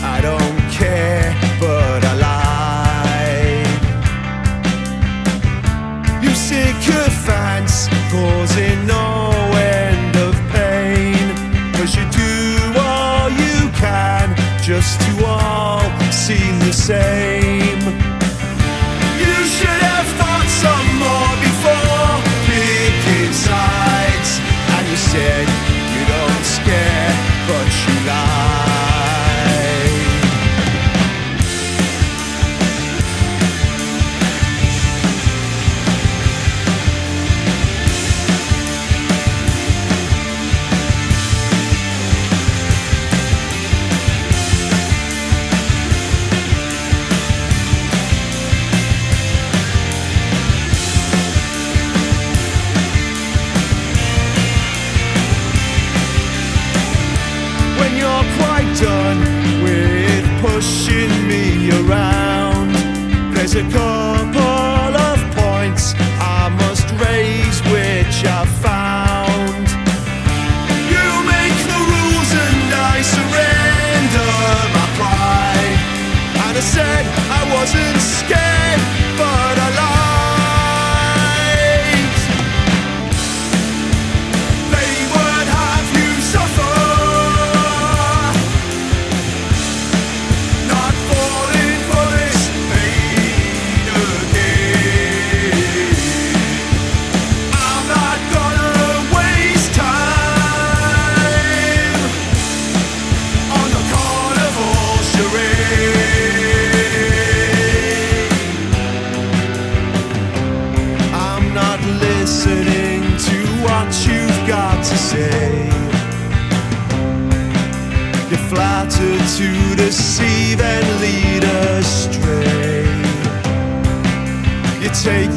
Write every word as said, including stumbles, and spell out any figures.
I don't care, but I lie. You sycophants causing no end of pain, 'cause you do all you can just to all seem the same. You should have thought some more before picking sides, and you said you don't scare, but you lie. When you're quite done with pushing me around, there's a couple of points I must raise which I've found. You make the rules and I surrender my pride, and I said I wasn't scared, but I lied. They would have you suffer, not falling for this pain again. I'm not gonna waste time on the carnival charade. I'm not listening to what you've got to say. You're flattered to deceive and lead astray. You take